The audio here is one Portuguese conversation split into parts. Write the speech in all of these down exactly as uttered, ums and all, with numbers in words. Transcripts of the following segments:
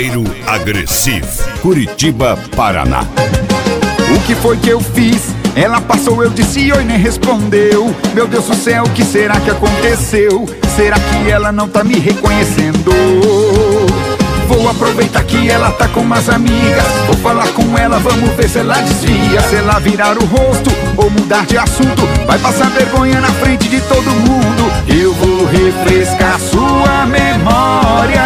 Saveiro Agressivo, Curitiba, Paraná. O que foi que eu fiz? Ela passou, eu disse oi, nem respondeu. Meu Deus do céu, o que será que aconteceu? Será que ela não tá me reconhecendo? Vou aproveitar que ela tá com umas amigas. Vou falar com ela, vamos ver se ela desvia. Se ela virar o rosto ou mudar de assunto, vai passar vergonha na frente de todo mundo. Eu vou refrescar sua memória.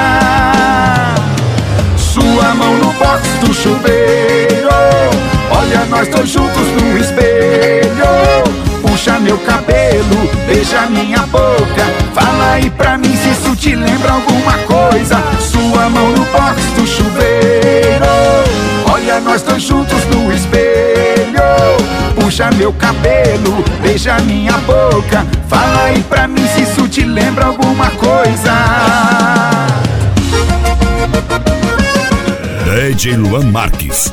Sua mão no box do chuveiro. Olha nós dois juntos no espelho. Puxa meu cabelo, beija minha boca. Fala aí pra mim se isso te lembra alguma coisa. Sua mão no box do chuveiro. Olha nós dois juntos no espelho. Puxa meu cabelo, beija minha boca. Fala aí pra mim se isso te lembra alguma coisa. D J Luan Marques.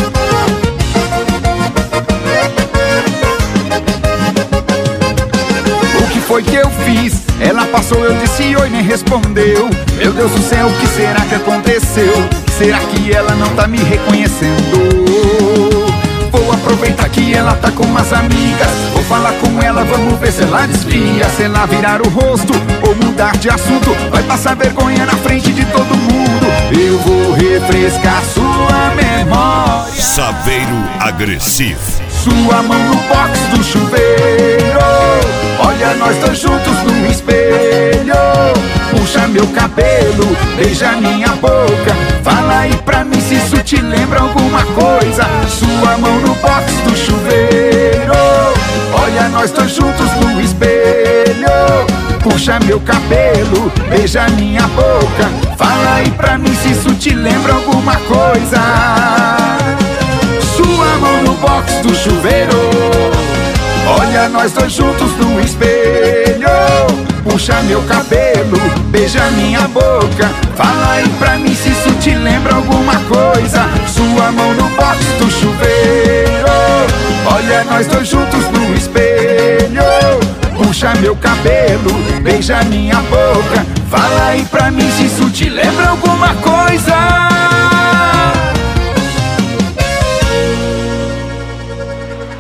Foi que eu fiz? Ela passou, eu disse oi, nem respondeu. Meu Deus do céu, o que será que aconteceu? Será que ela não tá me reconhecendo? Vou aproveitar que ela tá com umas amigas. Vou falar com ela, vamos ver se ela desvia. Se ela virar o rosto ou mudar de assunto, vai passar vergonha na frente de todo mundo. Eu vou refrescar sua memória. Saveiro Agressivo. Sua mão no box do chuveiro. Olha nós dois juntos no espelho. Puxa meu cabelo, beija minha boca. Fala aí pra mim se isso te lembra alguma coisa. Sua mão no box do chuveiro. Olha nós dois juntos no espelho. Puxa meu cabelo, beija minha boca. Fala aí pra mim se isso te lembra alguma coisa. Sua mão no box do chuveiro. Olha nós dois juntos no espelho. Puxa meu cabelo, beija minha boca. Fala aí pra mim se isso te lembra alguma coisa. Sua mão no box do chuveiro. Olha nós dois juntos no espelho. Puxa meu cabelo, beija minha boca. Fala aí pra mim se isso te lembra alguma coisa.